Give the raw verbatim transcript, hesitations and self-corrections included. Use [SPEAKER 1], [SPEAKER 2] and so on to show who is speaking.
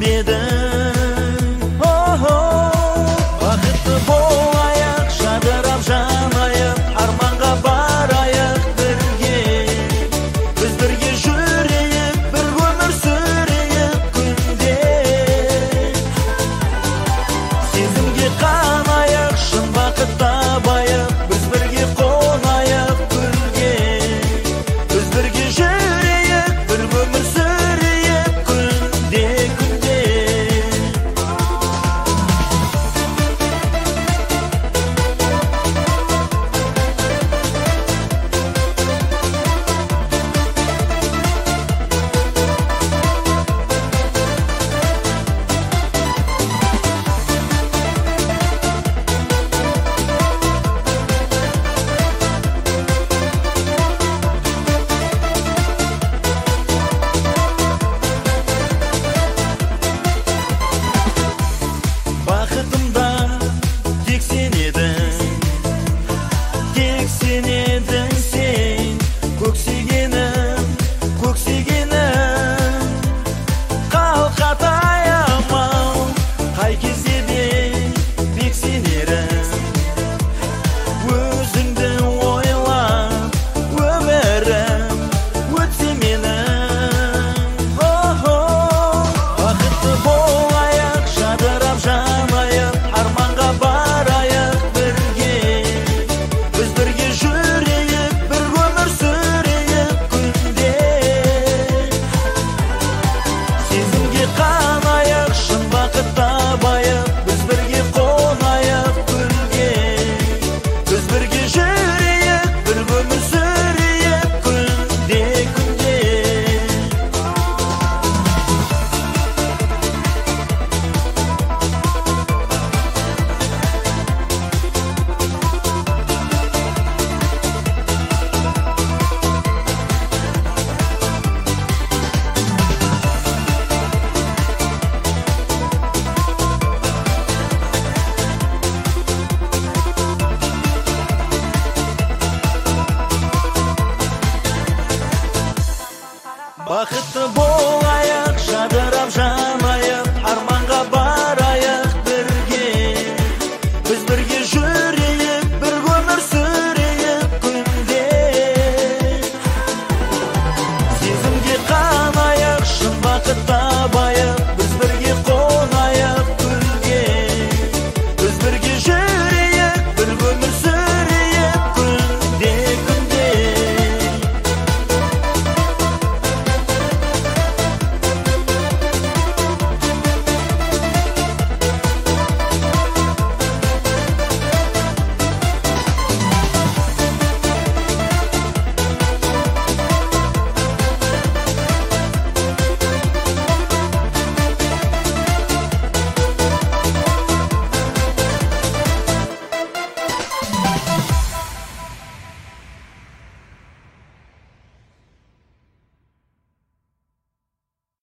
[SPEAKER 1] күтпедім. Бақытты болайық, жадырап жанайық, арманға барайық бірге. Біз бірге жүрейік, бір өмір сүрейік күнде. Сезімге қанайық, шын бақыт табайық, біз бірге қонайық гүлге. Біз бірге жүрейік, бір өмір сүрейік күнде, күнде. Бақытымда тек сен едің, тек сен едің сен. Көксегенім, көксегенім, қалқат аямау, қай кезде де бек сенерім. Өзіңді ойлап, өмірім өтсе менің. Бақытты болайық, жадырап жанайық, арманға барайық бірге. Біз бірге жүрейік, бір өмір сүрейік күнде. Сезімге қанайық, шын бақыт табайық, біз бірге қонайық гүлге. Біз бірге жүрейік, бір өмір сүрейік күнде, күнде. Бақытты болайық.